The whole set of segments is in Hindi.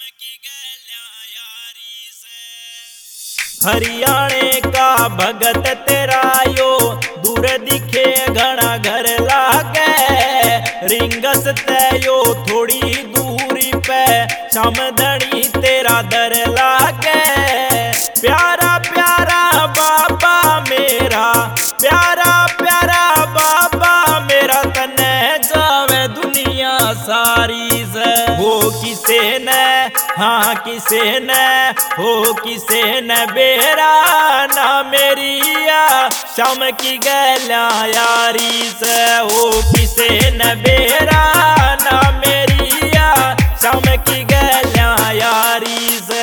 की गल्या यारी से। हरियाणे का भगत तेरा यो दूर दिखे घना घर लागे, रिंगस यो थोड़ी दूरी पे समधनी तेरा दर लागे। प्यारा प्यारा बाबा मेरा, प्यारा प्यारा बाबा मेरा, तने जावे दुनिया सारी से। हो किसे ने, हाँ किसे ने, हो किसे ने बेरा ना मेरिया शाम की गल्या यारी से। हो किसे ने बेरा ना मेरिया शाम की गल्या यारी से।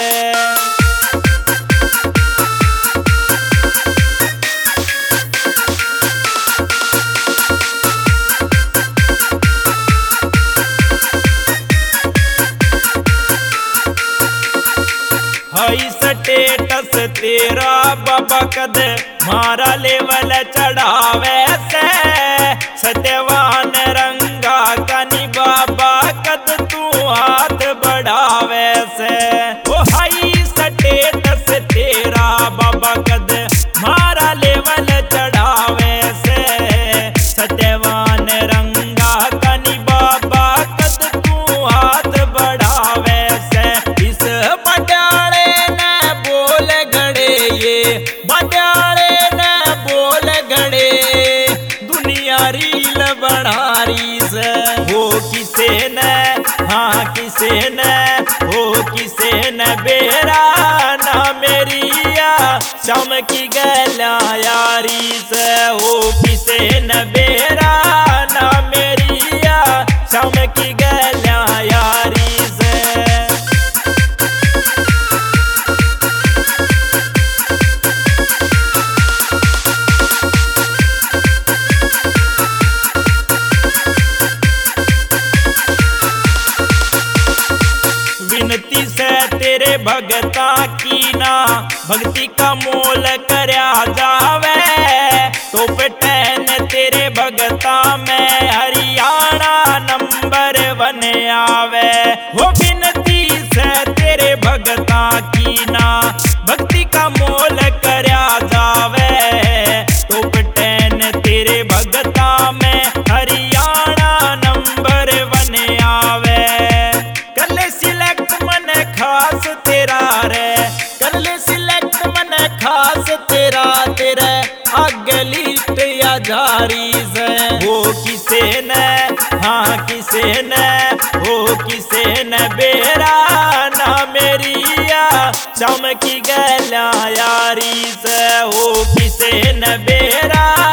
हाई स्टेटस तेरा बाबा कद मारा लेवल चढ़ावे से। सत्यवान रंगा कनी बाबा कद तू हाथ बढ़ावे से। ओ हाई स्टेटस तेरा बाबा कद मारा लेवल चढ़ावे से। सत्यवान रंगा कनी बाबा कद तू हाथ बढ़ावे से। इस बड़ाले ने बोल गड़े, ये बड़ाले ने बोल गड़े, दुनिया रील बनारी से। हो किसे ने, हाँ किसे ने, हो किसे ने बेरा ना मेरिया शाम की गल्या यारी से। हो किसे ने बेरा ना मेरिया शाम की गल्या यारी से। विनती से तेरे भगता की ना भक्ति का मोल करया जावे। तो पटैन तेरे भगता में हरियाणा नंबर 1 आवे। वो विनती से तेरे भगता की ना भक्ति का मोल करया जावे। तो पटैन तेरे भगता में हरियाणा नंबर 1 आवे। कर ले सिलेक्ट मन खास तेरा रे, कर ले सिलेक्ट मन खास तेरा, तेरे आगे लिस्ट या जारी से। हो किसे ने, हाँ किसे ने, हो किसे ने बेरा ना मेरिया शाम की गल्या यारी से। हो किसे ने बेरा